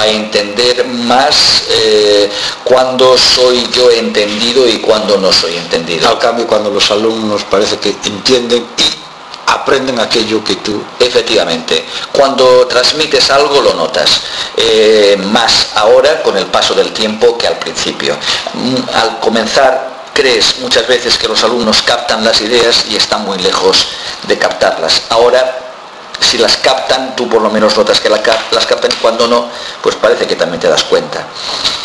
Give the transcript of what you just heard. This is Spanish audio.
entender más cuándo soy yo entendido y cuándo no soy entendido. Al cambio, cuando los alumnos parece que entienden y aprenden aquello que tú... Efectivamente, cuando transmites algo lo notas, más ahora con el paso del tiempo que al principio. Al comenzar crees muchas veces que los alumnos captan las ideas y están muy lejos de captarlas. Ahora, si las captan, tú por lo menos notas que las captan, cuando no, pues parece que también te das cuenta.